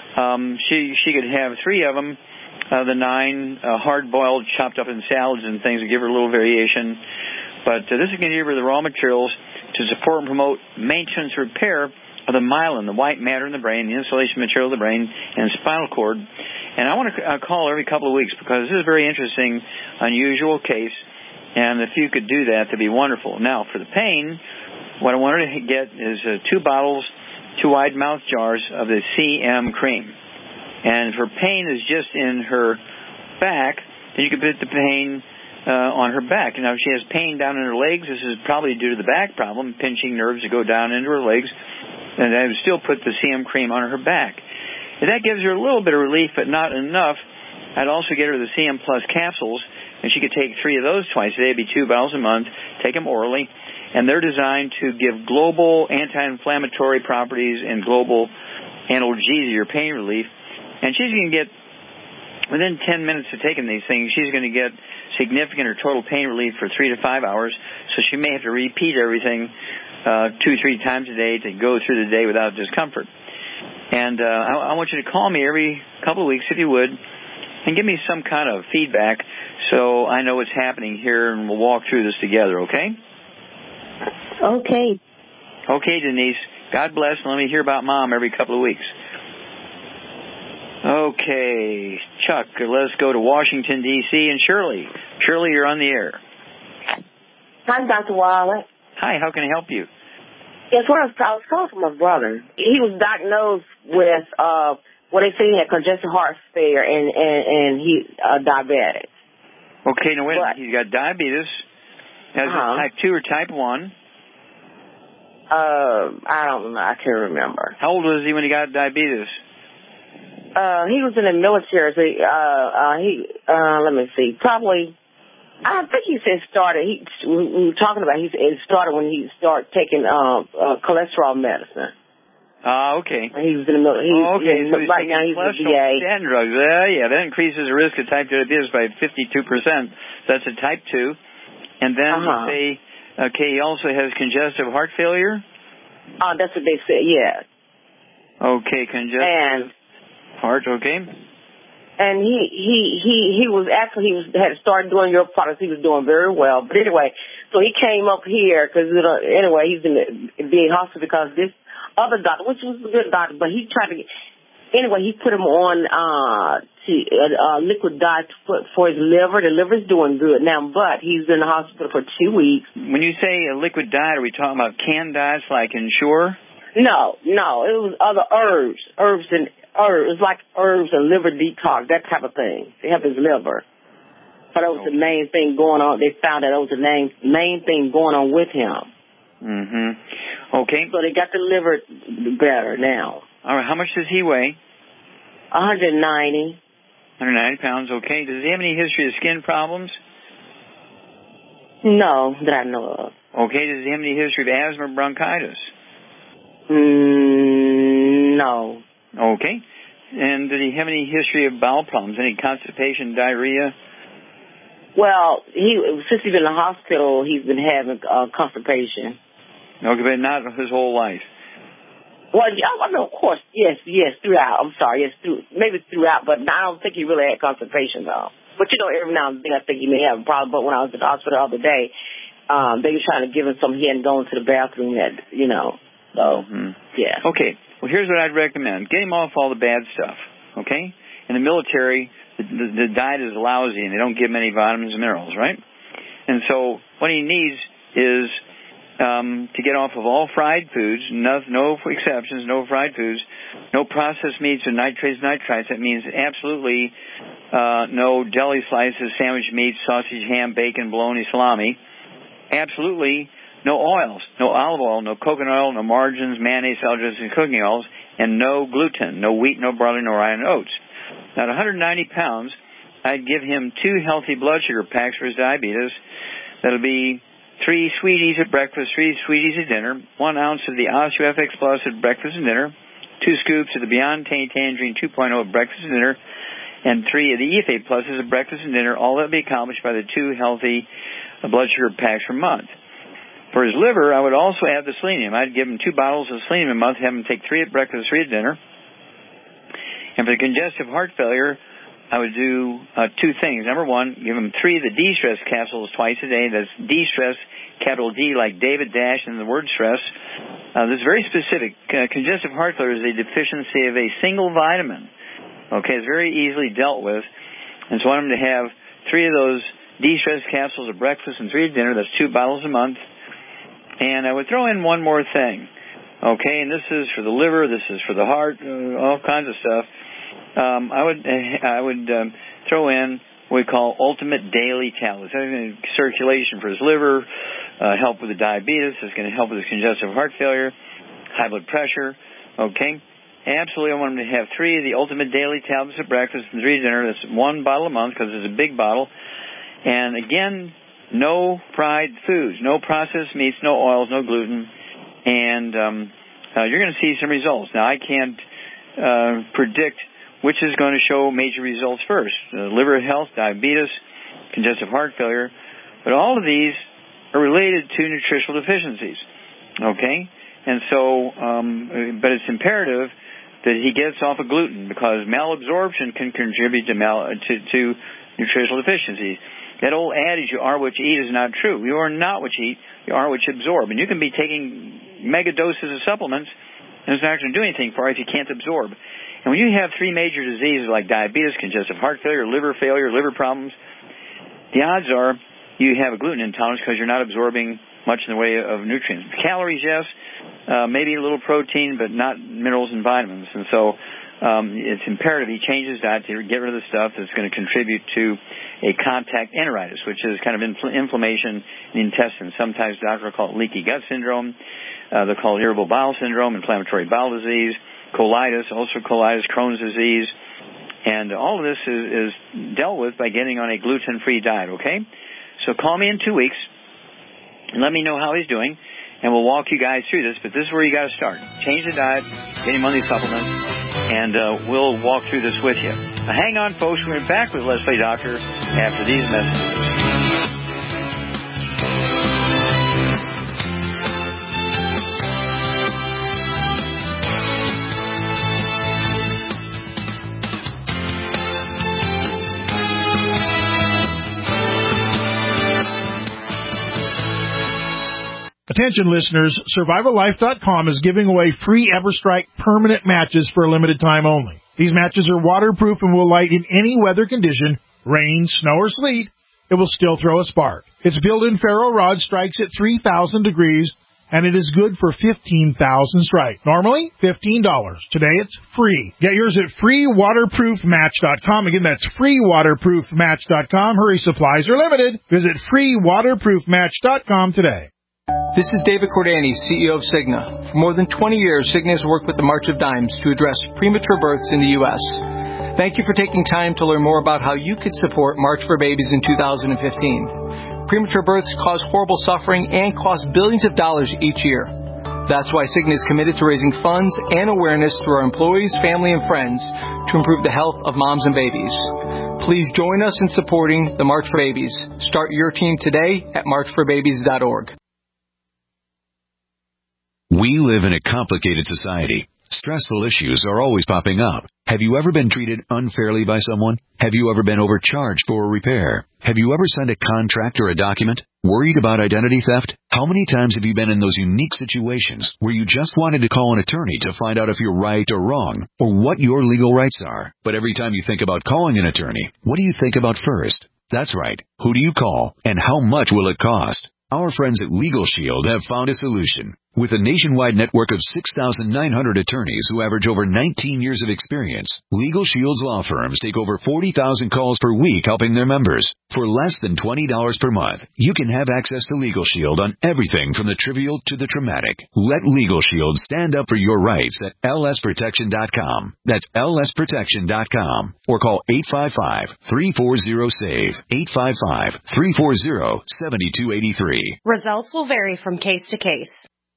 She could have 3 of them, the 9 hard-boiled, chopped up in salads and things to give her a little variation. But this is going to give her the raw materials to support and promote maintenance repair of the myelin, the white matter in the brain, the insulation material of the brain, and spinal cord. And I want to call every couple of weeks because this is a very interesting, unusual case. And if you could do that, that'd be wonderful. Now, for the pain, what I want her to get is 2 bottles, 2 wide mouth jars of the CM cream. And if her pain is just in her back, then you can put the pain on her back. Now, if she has pain down in her legs, this is probably due to the back problem, pinching nerves that go down into her legs. And I would still put the CM cream on her back. If that gives her a little bit of relief, but not enough, I'd also get her the CM Plus capsules, and she could take 3 of those twice a day. It'd be 2 bottles a month. Take them orally. And they're designed to give global anti-inflammatory properties and global analgesia or pain relief. And she's going to get, within 10 minutes of taking these things, she's going to get significant or total pain relief for 3 to 5 hours. So she may have to repeat everything 2-3 times a day to go through the day without discomfort. And I want you to call me every couple of weeks, if you would, and give me some kind of feedback so I know what's happening here, and we'll walk through this together, okay? Okay. Okay, Denise. God bless, and let me hear about Mom every couple of weeks. Okay, Chuck, let's go to Washington, D.C., and Shirley. Shirley, you're on the air. Hi, Dr. Wallace. Hi, how can I help you? Yes, I was calling for my brother. He was diagnosed with what they say he had congestive heart failure and he diabetic. Okay, now wait a minute. He's got diabetes. Has it type 2 or type 1? I don't know. I can't remember. How old was he when he got diabetes? He was in the military. So let me see. Probably I think he said started. We were talking about. It started when he started taking cholesterol medicine. Okay. He was in the middle. Okay. So he's right now he's in the VA. Statin drugs. Yeah, that increases the risk of type 2 diabetes by 52%. That's a type 2. And then you say, okay, he also has congestive heart failure. That's what they said. Yeah. Okay, congestive heart. Okay. And he had started doing your products. He was doing very well. But anyway, so he came up here because anyway he's in the VA hospital because this other doctor, which was a good doctor, but he tried to. Anyway, he put him on liquid diet for his liver. The liver's doing good now, but he's in the hospital for 2 weeks. When you say a liquid diet, are we talking about canned diets like Ensure? No, it was other herbs. It's like herbs and liver detox, that type of thing. They help his liver. But that was the main thing going on. They found that was the main thing going on with him. Mm-hmm. Okay. So they got the liver better now. All right. How much does he weigh? 190. 190 pounds. Okay. Does he have any history of skin problems? No, that I know of. Okay. Does he have any history of asthma or bronchitis? No. Okay. And did he have any history of bowel problems? Any constipation, diarrhea? Well, since he's been in the hospital, he's been having constipation. Okay, but not his whole life. Well, I mean, of course, yes, throughout. I'm sorry, maybe throughout, but I don't think he really had constipation, though. But, every now and then I think he may have a problem. But when I was at the hospital the other day, they were trying to give him something. He hadn't gone to the bathroom yet, So, yeah. Okay. Well, here's what I'd recommend. Get him off all the bad stuff, okay? In the military, the diet is lousy, and they don't give him any vitamins and minerals, right? And so what he needs is to get off of all fried foods, no exceptions, no fried foods, no processed meats or nitrates, nitrites. That means absolutely no deli slices, sandwich meats, sausage, ham, bacon, bologna, salami. Absolutely no oils, no olive oil, no coconut oil, no margarines, mayonnaise, salad dressings, and cooking oils, and no gluten, no wheat, no barley, no rye, and oats. Now, at 190 pounds, I'd give him 2 healthy blood sugar packs for his diabetes. That'll be 3 Sweeties at breakfast, 3 Sweeties at dinner, 1 ounce of the OsteoFX Plus at breakfast and dinner, 2 scoops of the Beyond Tangerine 2.0 at breakfast and dinner, and 3 of the EFA Pluses at breakfast and dinner. All that will be accomplished by the 2 healthy blood sugar packs per month. For his liver, I would also add the selenium. I'd give him 2 bottles of selenium a month, have him take 3 at breakfast, 3 at dinner. And for the congestive heart failure, I would do 2 things. Number 1, give him 3 of the D-Stress capsules twice a day. That's D-Stress, capital D, like David Dash and the word stress. This is very specific. Congestive heart failure is a deficiency of a single vitamin. Okay, it's very easily dealt with. And so I want him to have 3 of those D-Stress capsules at breakfast and 3 at dinner. That's 2 bottles a month. And I would throw in one more thing. Okay, and this is for the liver, this is for the heart, all kinds of stuff. I would throw in what we call ultimate daily tablets. That's going to circulation for his liver, help with the diabetes. It's going to help with his congestive heart failure, high blood pressure. Okay, absolutely. I want him to have 3 of the ultimate daily tablets at breakfast and 3 at dinner. That's 1 bottle a month because it's a big bottle. And again, no fried foods, no processed meats, no oils, no gluten, and you're going to see some results. Now, I can't predict which is going to show major results first, liver health, diabetes, congestive heart failure, but all of these are related to nutritional deficiencies, okay? And so, but it's imperative that he gets off of gluten because malabsorption can contribute to nutritional deficiencies. That old adage, you are what you eat, is not true. You are not what you eat. You are what you absorb. And you can be taking mega doses of supplements, and it's not going to do anything for you if you can't absorb. And when you have 3 major diseases like diabetes, congestive heart failure, liver problems, the odds are you have a gluten intolerance because you're not absorbing much in the way of nutrients. Calories, yes, maybe a little protein, but not minerals and vitamins. And so it's imperative he changes diet to get rid of the stuff that's going to contribute to a contact enteritis, which is kind of inflammation in the intestine. Sometimes doctors call it leaky gut syndrome. They call it irritable bowel syndrome, inflammatory bowel disease, colitis, ulcerative colitis, Crohn's disease. And all of this is dealt with by getting on a gluten-free diet, okay? So call me in 2 weeks and let me know how he's doing, and we'll walk you guys through this. But this is where you got to start. Change the diet, get him on these supplements, and we'll walk through this with you. Now, hang on, folks. We're back with Leslie Doctor after these messages. Attention listeners, SurvivalLife.com is giving away free EverStrike permanent matches for a limited time only. These matches are waterproof and will light in any weather condition, rain, snow, or sleet. It will still throw a spark. Its built-in ferro rod strikes at 3,000 degrees, and it is good for 15,000 strikes. Normally, $15. Today, it's free. Get yours at freewaterproofmatch.com. Again, that's freewaterproofmatch.com. Hurry, supplies are limited. Visit freewaterproofmatch.com today. This is David Cordani, CEO of Cigna. For more than 20 years, Cigna has worked with the March of Dimes to address premature births in the U.S. Thank you for taking time to learn more about how you could support March for Babies in 2015. Premature births cause horrible suffering and cost billions of dollars each year. That's why Cigna is committed to raising funds and awareness through our employees, family, and friends to improve the health of moms and babies. Please join us in supporting the March for Babies. Start your team today at marchforbabies.org. We live in a complicated society. Stressful issues are always popping up. Have you ever been treated unfairly by someone? Have you ever been overcharged for a repair? Have you ever signed a contract or a document? Worried about identity theft? How many times have you been in those unique situations where you just wanted to call an attorney to find out if you're right or wrong, or what your legal rights are? But every time you think about calling an attorney, what do you think about first? That's right. Who do you call, and how much will it cost? Our friends at Legal Shield have found a solution. With a nationwide network of 6,900 attorneys who average over 19 years of experience, Legal Shield's law firms take over 40,000 calls per week helping their members. For less than $20 per month, you can have access to Legal Shield on everything from the trivial to the traumatic. Let Legal Shield stand up for your rights at lsprotection.com. That's lsprotection.com. Or call 855-340-SAVE, 855-340-7283. Results will vary from case to case.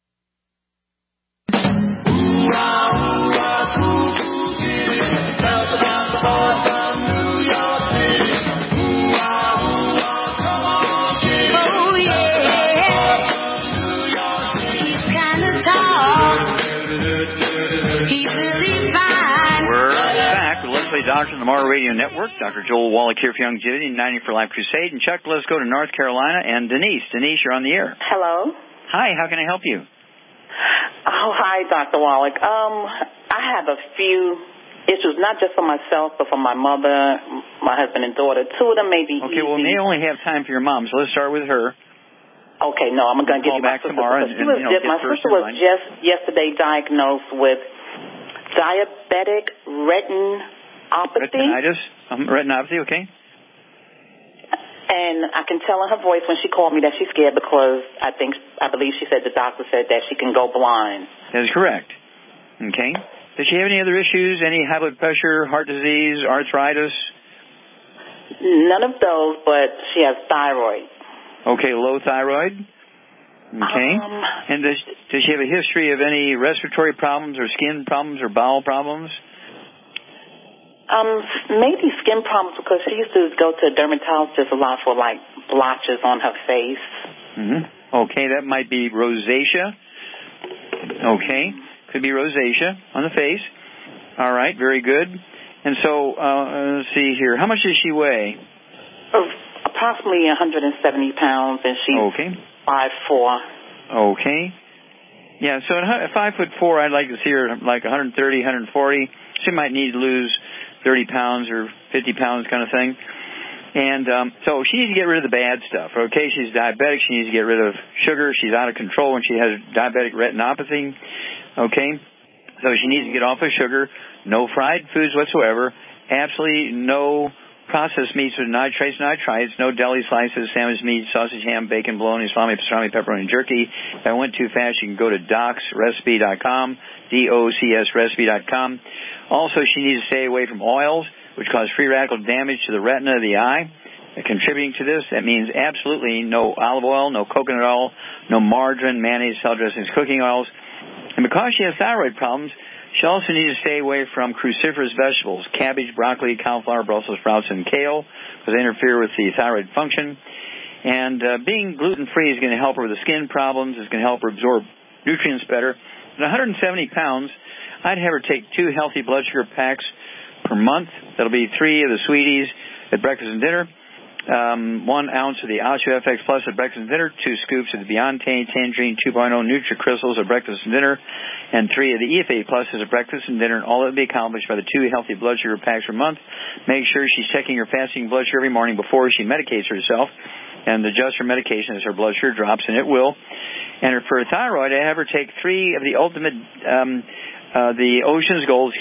Doctor on the Morrow Radio Network. Dr. Joel Wallach here for Youngevity and 90 for Life Crusade. And Chuck, let's go to North Carolina and Denise. Denise, you're on the air. Hello. Hi, how can I help you? Oh, hi, Dr. Wallach. I have a few issues, not just for myself, but for my mother, my husband, and daughter. Two of them may be okay, well, we may only have time for your mom, so let's start with her. Okay, no, I'm going to give you back tomorrow. My sister was just yesterday diagnosed with diabetic retinopathy. Retinopathy, okay. And I can tell in her voice when she called me that she's scared because I believe she said the doctor said that she can go blind. That is correct. Okay. Does she have any other issues? Any high blood pressure, heart disease, arthritis? None of those, but she has thyroid. Okay, low thyroid. Okay. And does she have a history of any respiratory problems or skin problems or bowel problems? Maybe skin problems because she used to go to a dermatologist a lot for like blotches on her face. Mm-hmm. Okay, that might be rosacea. Okay, could be rosacea on the face. All right, very good. And so, let's see here. How much does she weigh? Approximately 170 pounds, and she's 5'4". Okay. Yeah, so at 5'4", I'd like to see her like 130, 140. She might need to lose 30 pounds or 50 pounds kind of thing. And so she needs to get rid of the bad stuff, okay? She's diabetic. She needs to get rid of sugar. She's out of control when she has diabetic retinopathy, okay? So she needs to get off of sugar, no fried foods whatsoever, absolutely no processed meats with nitrates, no deli slices, sandwich meat, sausage, ham, bacon, bologna, salami, pastrami, pepperoni, and jerky. If I went too fast, you can go to docsrecipe.com, DOCSrecipe.com. Also, she needs to stay away from oils, which cause free radical damage to the retina of the eye. contributing to this. That means absolutely no olive oil, no coconut oil, no margarine, mayonnaise, salad dressings, cooking oils. And because she has thyroid problems, she also needs to stay away from cruciferous vegetables, cabbage, broccoli, cauliflower, Brussels sprouts, and kale, because they interfere with the thyroid function. And being gluten-free is going to help her with the skin problems. It's going to help her absorb nutrients better. At 170 pounds, I'd have her take 2 healthy blood sugar packs per month. That'll be 3 of the Sweeties at breakfast and dinner, 1 ounce of the OsteoFX Plus at breakfast and dinner, 2 scoops of the Beyond Tangerine 2.0 Nutri-Crystals at breakfast and dinner, and 3 of the EFA Pluses at breakfast and dinner, and all that will be accomplished by the 2 healthy blood sugar packs per month. Make sure she's checking her fasting blood sugar every morning before she medicates herself, and adjust her medication as her blood sugar drops, and it will. And for her thyroid, I have her take 3 of the Ultimate Ocean's Gold,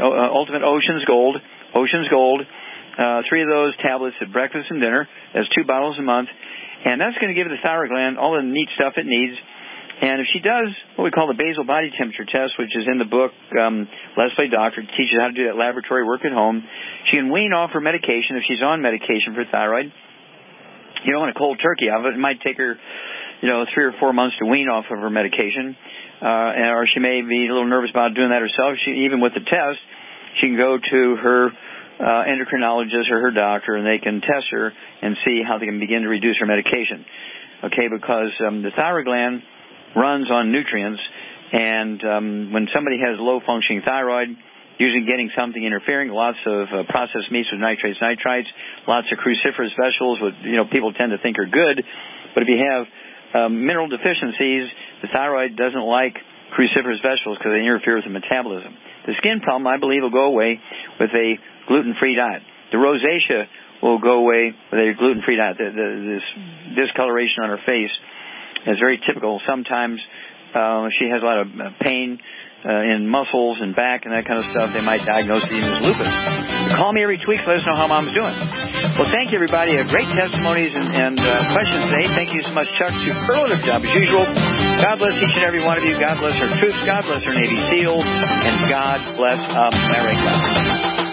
Ocean's Gold, 3 of those tablets at breakfast and dinner. That's 2 bottles a month. And that's going to give the thyroid gland all the neat stuff it needs. And if she does what we call the basal body temperature test, which is in the book, Let's Play Doctor, teaches how to do that laboratory work at home, she can wean off her medication if she's on medication for thyroid. You don't want a cold turkey of it. It might take her, 3 or 4 months to wean off of her medication. Or she may be a little nervous about doing that herself. Even with the test, she can go to her endocrinologist or her doctor, and they can test her and see how they can begin to reduce her medication. Okay, because the thyroid gland runs on nutrients, and when somebody has low-functioning thyroid, usually getting something interfering, lots of processed meats with nitrates, lots of cruciferous vegetables, what people tend to think are good, but if you have mineral deficiencies, the thyroid doesn't like cruciferous vegetables because they interfere with the metabolism. The skin problem, I believe, will go away with a gluten-free diet. The rosacea will go away with a gluten-free diet. This discoloration on her face is very typical. Sometimes she has a lot of pain in muscles and back and that kind of stuff. They might diagnose it even as lupus. Call me every 2 weeks. Let us know how Mom's doing. Well, thank you, everybody. Great testimonies and questions today. Thank you so much, Chuck. Superlative job as usual. God bless each and every one of you. God bless our troops. God bless our Navy SEALs. And God bless America.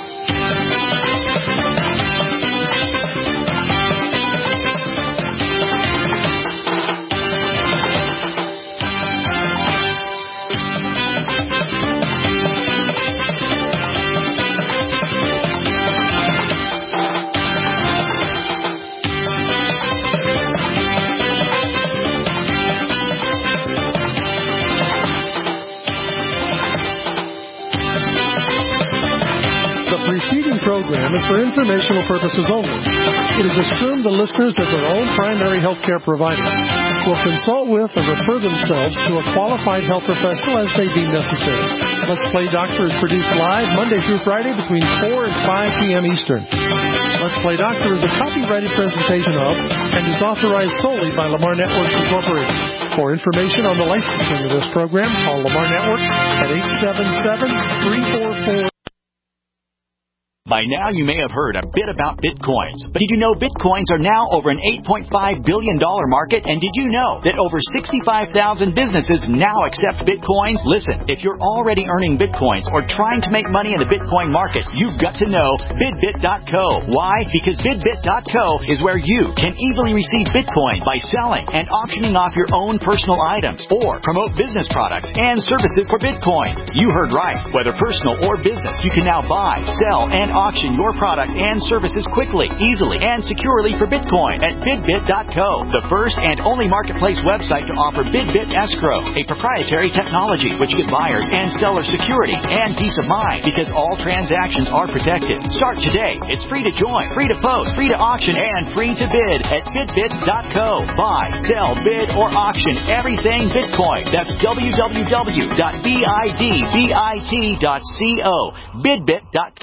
The preceding program is for informational purposes only. It is assumed the listeners of their own primary health care provider will consult with or refer themselves to a qualified health professional as they deem necessary. Let's Play Doctor is produced live Monday through Friday between 4 and 5 p.m. Eastern. Let's Play Doctor is a copyrighted presentation of and is authorized solely by Lamar Networks Incorporated. For information on the licensing of this program, call Lamar Networks at 877-344. By now, you may have heard a bit about Bitcoins. But did you know Bitcoins are now over an $8.5 billion market? And did you know that over 65,000 businesses now accept Bitcoins? Listen, if you're already earning Bitcoins or trying to make money in the Bitcoin market, you've got to know BidBit.co. Why? Because BidBit.co is where you can easily receive Bitcoin by selling and auctioning off your own personal items or promote business products and services for Bitcoin. You heard right. Whether personal or business, you can now buy, sell, and auction your product and services quickly, easily, and securely for Bitcoin at BidBit.co, the first and only marketplace website to offer BidBit Escrow, a proprietary technology which gives buyers and sellers security and peace of mind because all transactions are protected. Start today. It's free to join, free to post, free to auction, and free to bid at BidBit.co. Buy, sell, bid, or auction everything Bitcoin. That's www.bidbit.co. BidBit.co.